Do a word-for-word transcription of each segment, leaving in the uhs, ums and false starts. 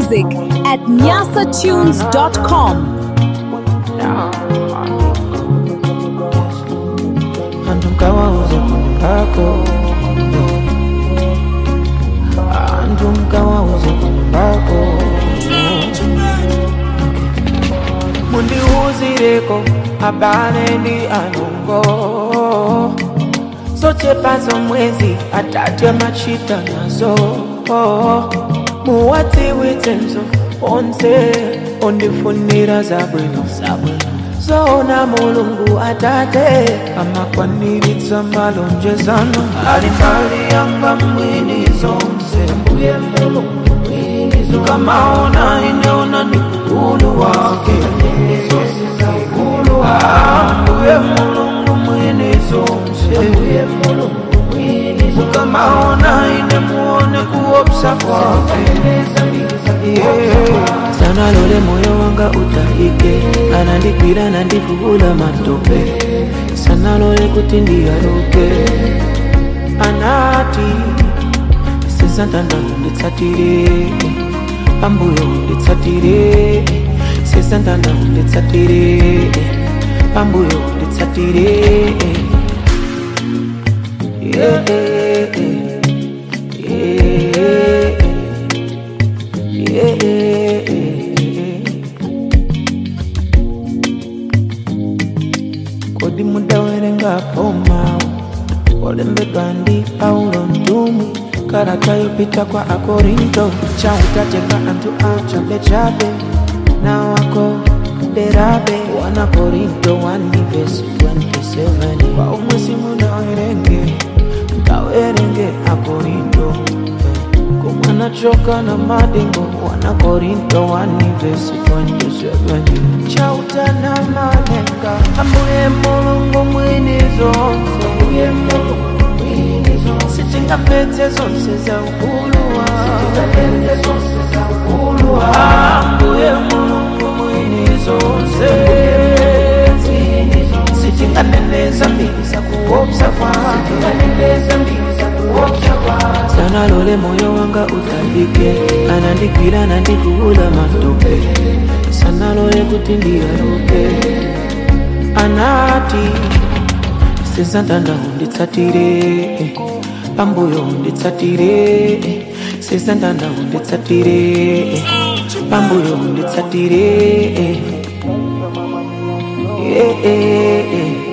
music at nyasa tunes dot com. Antu mkawauze kumbako, Antu mkawauze kumbako. Mundi uzireko abane ndi anongo, soche pazo mwezi atatya machita nazo. Muwati witenzo onse ondifunira zabwino zona mulungu atate amakwaniritsa malonjezano ali mbali yanga mwini zonse mbuye mulungu mwini zonse kamaona ineona ni ukulu wake ukulu wake mbuye mulungu mwini zonse mbuye mulungu mwini zonse kamaona inemuone kuopsa kwake. Sana lole moyo wanga utahike, anandikwira nandikugula matope. Sana lole kuti ndiyaruke, anati sesantanda unditsatire, pambuyo unditsatire. Sesantanda unditsatire, pambuyo unditsatire. Yeah, yeah, yeah, yeah, yeah. Kodi muda werenga poma, olembe bandi Paulo Ndumi, karata yopita kwa Akorinto. Chauta cheka antu achabe chabe, na wako derabe. Wana Korinto one verse twenty-seven. Kwa umwesi muna werenge, kawerenge Akorinto. Kumana choka na madingo, wana Korinto one verse twenty-seven. Chauta na manenga, ambuye mulungu mwini zonse. Ambuye mulungu mwini zonse. Sitinga pete zonse za ukulu wake. Sitinga pete zonse za ukulu wake. Ambuye mulungu mwini zonse. Sitinga neneza mbili za kuopsa kwake. Sitinga neneza mbili za kuopsa kwake. Sana lole moyo wanga utahike, anandikwira nandikugula matope. Sana lole kuti ndiyaruke, anati sesantanda unditsatire, pambuyo unditsatire. Sesantanda unditsatire, pambuyo unditsatire. Yeah, yeah,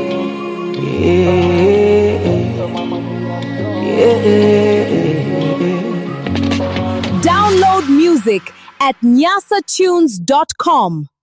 yeah, yeah. Download music at nyasa tunes dot com.